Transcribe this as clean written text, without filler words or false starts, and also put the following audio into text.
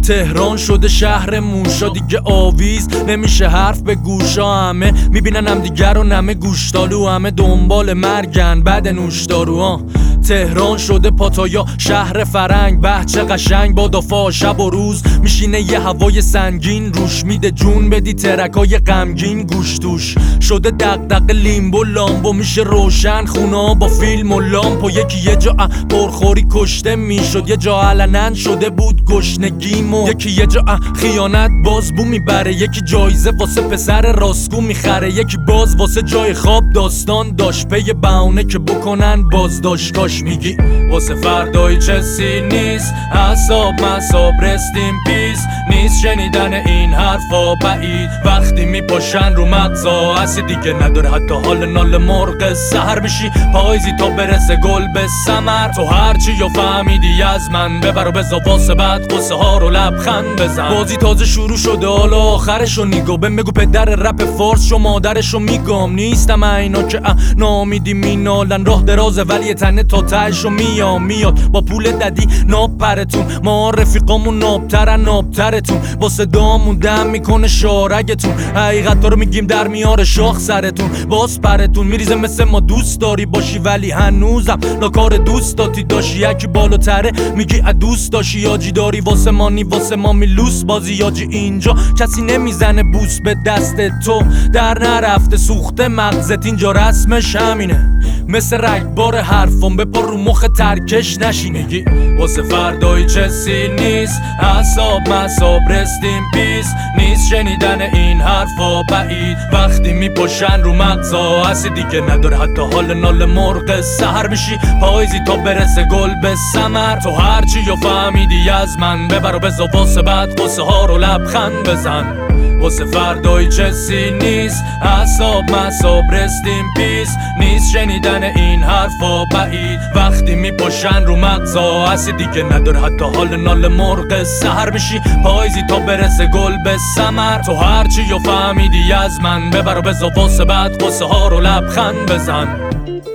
تهران شده شهر موشا، دیگه آویز نمیشه حرف به گوشا. همه میبینن هم دیگر رو نمه گوشتالو، همه دنبال مرگن بعد نوشدارو. تهران شده پاتایا شهر فرنگ، بچه قشنگ با دافا شب و روز میشینه یه هوای سنگین روش، میده جون بدی ترکای غمگین گوش توش. شده دغدغه لیمبو لامبو، میشه روشن خونا با فیلم و لامپو. یکی یه جا پرخوری کشته میشد، یه جا علنن شده بود گشنگیمو. یکی یه جا خیانت باز بو میبره، یکی جایزه واسه پسر راستگو میخره. یکی باز واسه جای خواب داستان داشت، پی بهونه که بکنن بازداشت. کاش میگی واسه فردای چسی نیست، حساب مساب رستیم پیس نیست. شنیدن این حرفا بعید وقتی میپاشن رو مغزا، هستی دیگه نداره حتی حال نال مرغ سحر. میشی پاییزی تا برسه گل به ثمر. تو هرچی یا فهمیدی از من ببر و بزا واسه بعد قصه ها رو لبخند بزن. بازی تازه شروع شده حالا آخرشو نیگو بهم بگو پدر رپ فارس شو مادرشو میگم. نیستم اینا که نامیدی مینالن، راه درازه ولی تنه تا تهشو میاد با پول ددی ناب پرتون. ما رفیقامون نابترتون، با صدامون دم میکنه شارگتون. حقیقتا رو میگیم در میاره شاخ سرتون، باز پرتون میریزه مثل ما. دوست داری باشی ولی هنوزم لاکار دوست داتی داشی. یکی بالاتره میگی دوست داشی، یاجی داری واسه مانی واسه ما میلوس بازی. یاجی اینجا کسی نمیزنه بوس به دست تو، در نرفته سوخته مغزت اینجا رسمش همینه. مثل رگبار حرفم بپر رو مخ ترکش نشینه. میگی واسه فردای چسی نیست، حساب مساب رستیم پیس نیست. شنیدن این حرفا بعید وقتی میپاشن رو مغزا، هستی دیگه نداره حتی حال نال مرغ سحر. میشی پاییزی تا برسه گل به ثمر. تو هرچی یا فهمیدی از من ببر و بزا واسه بعد قصه ها رو لبخند بزن. واسه فردای چسی نیست، حساب مساب رستیم پیس نیست. شنیدن این حرفا بعید وقتی میپاشن رو مغزا، هستی دیگه نداره حتی حال نال مرغ سحر. میشی پاییزی تا برسه گل به ثمر. تو هرچی یا فهمیدی از من ببر و بزا واسه بعد قصه ها رو لبخند بزن.